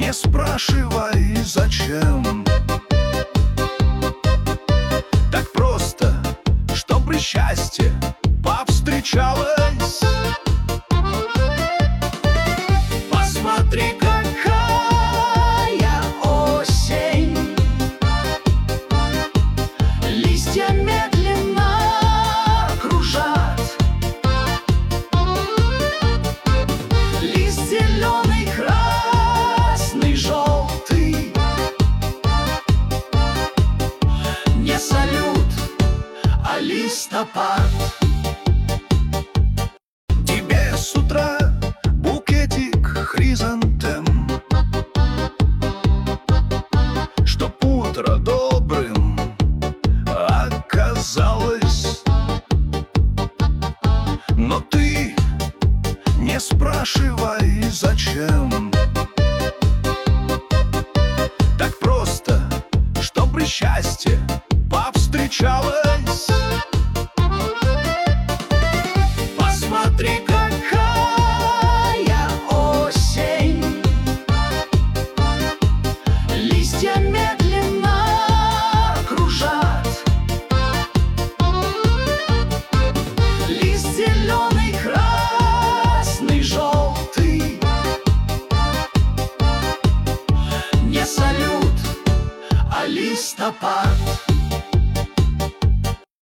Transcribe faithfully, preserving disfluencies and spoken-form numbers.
Не спрашивай, зачем. Так просто, чтобы счастье повстречалось. Посмотри, какая осень. Листья медленно кружат. Лист зеленый, красный, желтый. Не салют, а листопад. Тебе с утра букетик хризантем, чтоб утро добрым оказалось. Но ты не спрашивай, зачем. Так просто, чтобы счастье повстречалось.